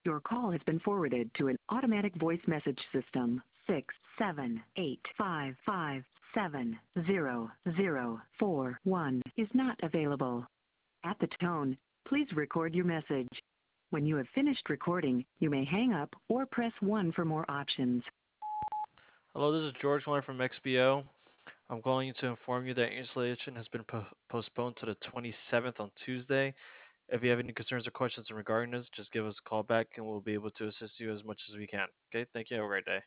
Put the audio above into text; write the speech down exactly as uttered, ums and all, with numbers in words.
Your call has been forwarded to an automatic voice message system. Six seven eight five five seven zero zero four one is not available. At the tone, please record your message. When you have finished recording, you may hang up or press one for more options. Hello, this is George calling from X B O. I'm calling you to inform you that your installation has been po- postponed to the twenty-seventh on Tuesday. If you have any concerns or questions regarding this, just give us a call back and we'll be able to assist you as much as we can. Okay, thank you. Have a great day.